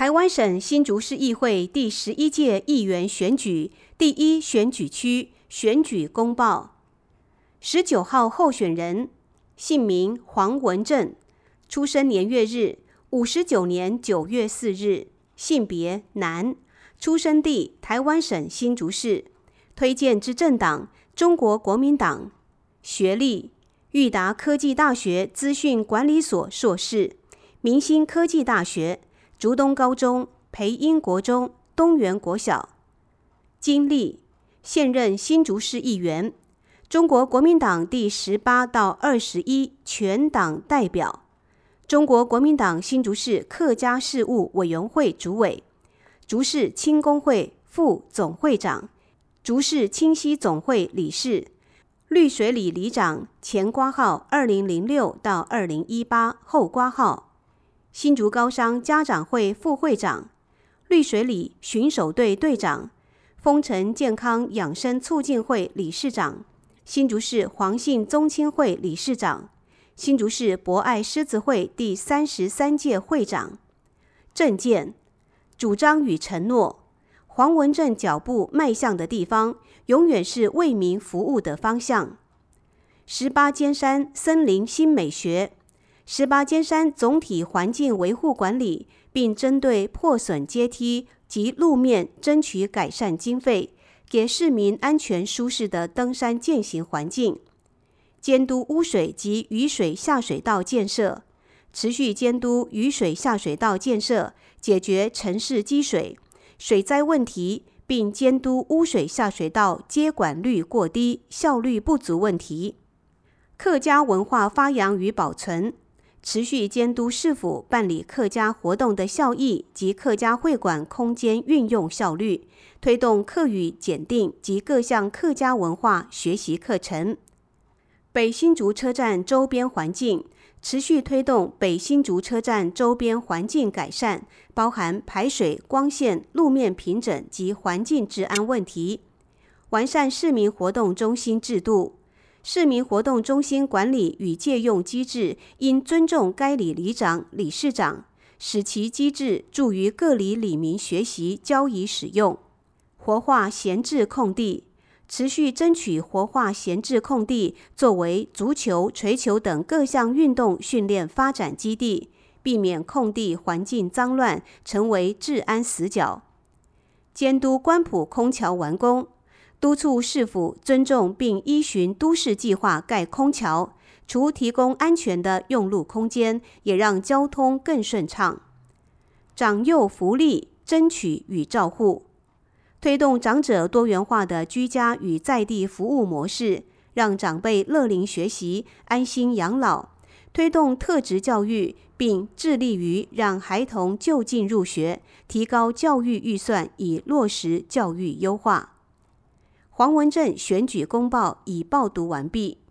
台湾省新竹市议会第11届议员选举第一选举区选举公报。19号候选人，姓名黄文正，出生年月日59年9月4日，性别男，出生地台湾省新竹市，推荐之政党中国国民党，学历育达科技大学资讯管理所硕士，明星科技大学、竹东高中、培英国中、东园国小。经历现任新竹市议员，中国国民党第18到21全党代表，中国国民党新竹市客家事务委员会主委，竹市青工会副总会长，竹市清溪总会理事，绿水里里长，前挂号2006到2018，后挂号，新竹高商家长会副会长，绿水里巡守队队长，丰城健康养生促进会理事长，新竹市黄姓宗亲会理事长，新竹市博爱狮子会第33届会长。政见、主张与承诺，黄文正脚步迈向的地方，永远是为民服务的方向。18尖山森林新美学，18尖山总体环境维护管理，并针对破损阶梯及路面争取改善经费，给市民安全舒适的登山健行环境。监督污水及雨水下水道建设，持续监督雨水下水道建设，解决城市积水、水灾问题，并监督污水下水道接管率过低、效率不足问题。客家文化发扬与保存，持续监督市府办理客家活动的效益及客家会馆空间运用效率，推动客语检定及各项客家文化学习课程。北新竹车站周边环境，持续推动北新竹车站周边环境改善，包含排水、光线、路面平整及环境治安问题。完善市民活动中心制度，市民活动中心管理与借用机制应尊重该里里长、理事长，使其机制助于各里里民学习交易使用。活化闲置空地，持续争取活化闲置空地作为足球、槌球等各项运动训练发展基地，避免空地环境脏乱成为治安死角。监督关埔空桥完工，督促市府尊重并依循都市计划盖空桥，除提供安全的用路空间，也让交通更顺畅。长幼福利争取与照护，推动长者多元化的居家与在地服务模式，让长辈乐龄学习、安心养老，推动特质教育，并致力于让孩童就近入学，提高教育预算，以落实教育优化。黄文正选举公报已报读完毕。